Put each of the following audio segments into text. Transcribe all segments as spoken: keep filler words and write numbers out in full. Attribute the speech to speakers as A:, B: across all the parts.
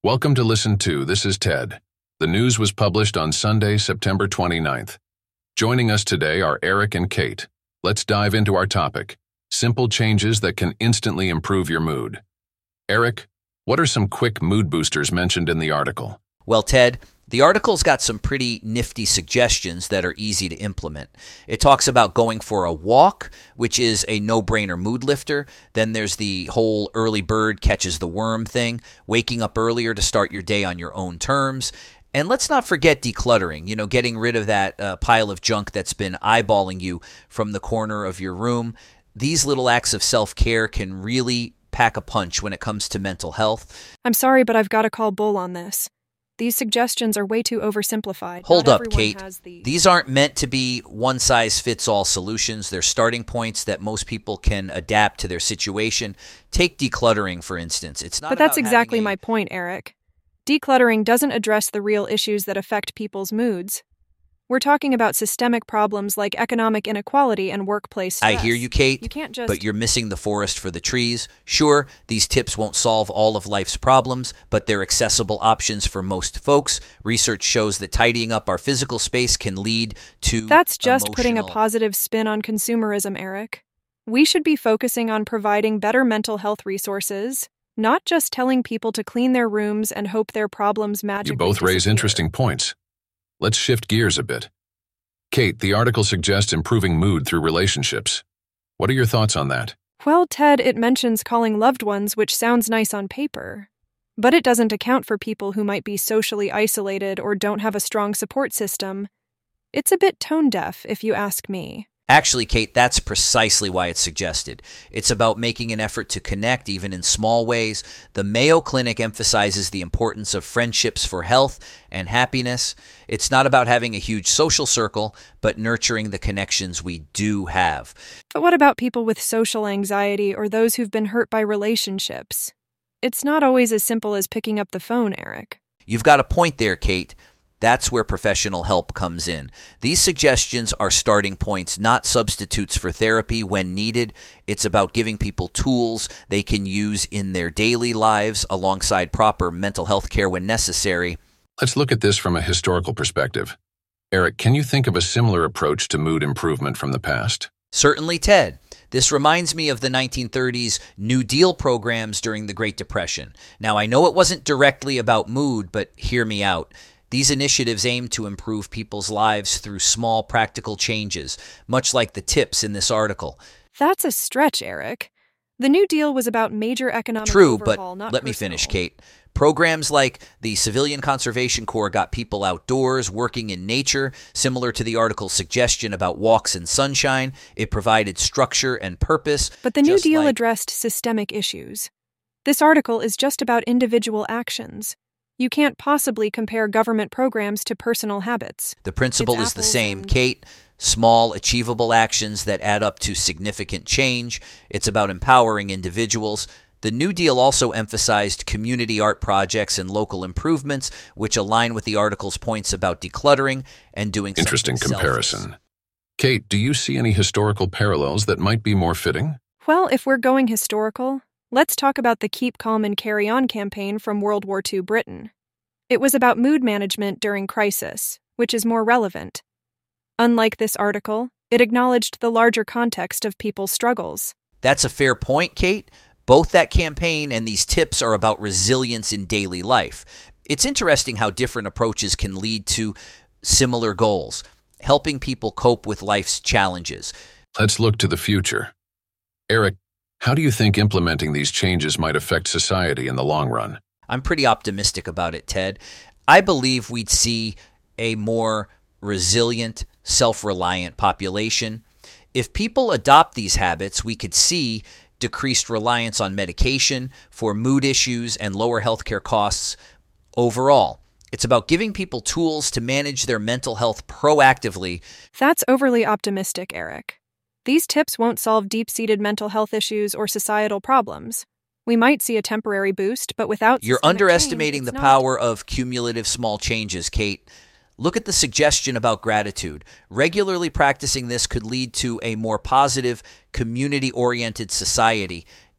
A: Welcome to Listen To. This is Ted. The news was published on Sunday, September twenty-ninth. Joining us today are Eric and Kate. Let's dive into our topic, simple changes that can instantly improve your mood. Eric, what are some quick mood boosters mentioned in the article?
B: Well, Ted, the article's got some pretty nifty suggestions that are easy to implement. It talks about going for a walk, which is a no-brainer mood lifter. Then there's the whole early bird catches the worm thing, waking up earlier to start your day on your own terms. And let's not forget decluttering, you know, getting rid of that uh, pile of junk that's been eyeballing you from the corner of your room. These little acts of self-care can really pack a punch when it comes to mental health.
C: I'm sorry, but I've got to call bull on this. These suggestions are way too oversimplified.
B: Hold
C: Not
B: up,
C: everyone
B: Kate.
C: has the-
B: These aren't meant to be one-size-fits-all solutions. They're starting points that most people can adapt to their situation. Take decluttering, for instance. It's not
C: But that's
B: about
C: exactly
B: having a-
C: my point, Eric. Decluttering doesn't address the real issues that affect people's moods. We're talking about systemic problems like economic inequality and workplace stress.
B: I hear you, Kate,
C: You can't just...
B: but you're missing the forest for the trees. Sure, these tips won't solve all of life's problems, but they're accessible options for most folks. Research shows that tidying up our physical space can lead to
C: That's just putting a
B: emotional-
C: positive spin on consumerism, Eric. We should be focusing on providing better mental health resources, not just telling people to clean their rooms and hope their problems magically
A: You both raise
C: disappear.
A: interesting points. Let's shift gears a bit. Kate, the article suggests improving mood through relationships. What are your thoughts on that?
C: Well, Ted, it mentions calling loved ones, which sounds nice on paper. But it doesn't account for people who might be socially isolated or don't have a strong support system. It's a bit tone-deaf, if you ask me.
B: Actually, Kate, that's precisely why it's suggested. It's about making an effort to connect, even in small ways. The Mayo Clinic emphasizes the importance of friendships for health and happiness. It's not about having a huge social circle, but nurturing the connections we do have.
C: But what about people with social anxiety or those who've been hurt by relationships? It's not always as simple as picking up the phone, Eric.
B: You've got a point there, Kate. That's where professional help comes in. These suggestions are starting points, not substitutes for therapy when needed. It's about giving people tools they can use in their daily lives alongside proper mental health care when necessary.
A: Let's look at this from a historical perspective. Eric, can you think of a similar approach to mood improvement from the past?
B: Certainly, Ted. This reminds me of the nineteen thirties New Deal programs during the Great Depression. Now, I know it wasn't directly about mood, but hear me out. These initiatives aim to improve people's lives through small, practical changes, much like the tips in this article.
C: That's a stretch, Eric. The New Deal was about major economic
B: True,
C: overhaul,
B: but
C: not
B: let me
C: personal.
B: finish, Kate. Programs like the Civilian Conservation Corps got people outdoors, working in nature, similar to the article's suggestion about walks in sunshine. It provided structure and purpose.
C: But the New
B: just
C: Deal
B: like-
C: addressed systemic issues. This article is just about individual actions. You can't possibly compare government programs to personal habits.
B: The principle
C: It's
B: is the
C: apples
B: same,
C: and-
B: Kate. Small, achievable actions that add up to significant change. It's about empowering individuals. The New Deal also emphasized community art projects and local improvements, which align with the article's points about decluttering and doing something
A: Interesting
B: selfless.
A: comparison. Kate, do you see any historical parallels that might be more fitting?
C: Well, if we're going historical, let's talk about the Keep Calm and Carry On campaign from World War Two Britain. It was about mood management during crisis, which is more relevant. Unlike this article, it acknowledged the larger context of people's struggles.
B: That's a fair point, Kate. Both that campaign and these tips are about resilience in daily life. It's interesting how different approaches can lead to similar goals, helping people cope with life's challenges.
A: Let's look to the future. Eric, how do you think implementing these changes might affect society in the long run?
B: I'm pretty optimistic about it, Ted. I believe we'd see a more resilient, self-reliant population. If people adopt these habits, we could see decreased reliance on medication for mood issues and lower healthcare costs overall. It's about giving people tools to manage their mental health proactively.
C: That's overly optimistic, Eric. These tips won't solve deep-seated mental health issues or societal problems. We might see a temporary boost, but without
B: You're
C: systemic
B: underestimating
C: change,
B: the
C: it's not.
B: power of cumulative small changes, Kate. Look at the suggestion about gratitude. Regularly practicing this could lead to a more positive, community-oriented society.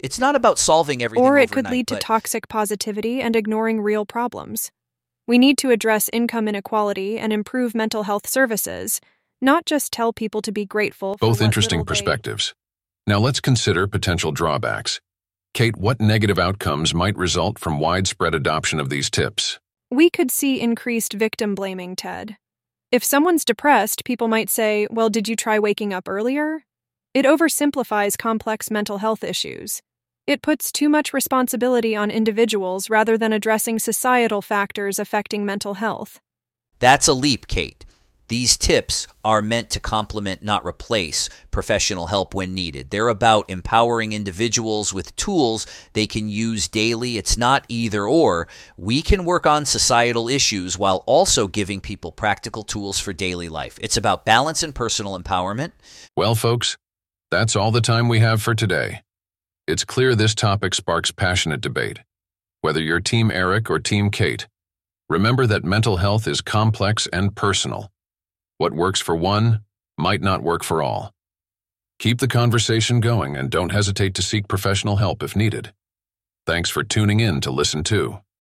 B: It's not about solving everything
C: Or it
B: overnight,
C: could lead to
B: but
C: toxic positivity and ignoring real problems. We need to address income inequality and improve mental health services, not just tell people to be grateful for
A: Both
C: what
A: interesting
C: little they-
A: perspectives. Now let's consider potential drawbacks. Kate, what negative outcomes might result from widespread adoption of these tips?
C: We could see increased victim blaming, Ted. If someone's depressed, people might say, well, did you try waking up earlier? It oversimplifies complex mental health issues. It puts too much responsibility on individuals rather than addressing societal factors affecting mental health.
B: that's a leap, Kate. These tips are meant to complement, not replace, professional help when needed. They're about empowering individuals with tools they can use daily. It's not either or. We can work on societal issues while also giving people practical tools for daily life. It's about balance and personal empowerment.
A: Well, folks, that's all the time we have for today. It's clear this topic sparks passionate debate. Whether you're Team Eric or Team Kate, remember that mental health is complex and personal. What works for one might not work for all. Keep the conversation going and don't hesitate to seek professional help if needed. Thanks for tuning in to Listen To.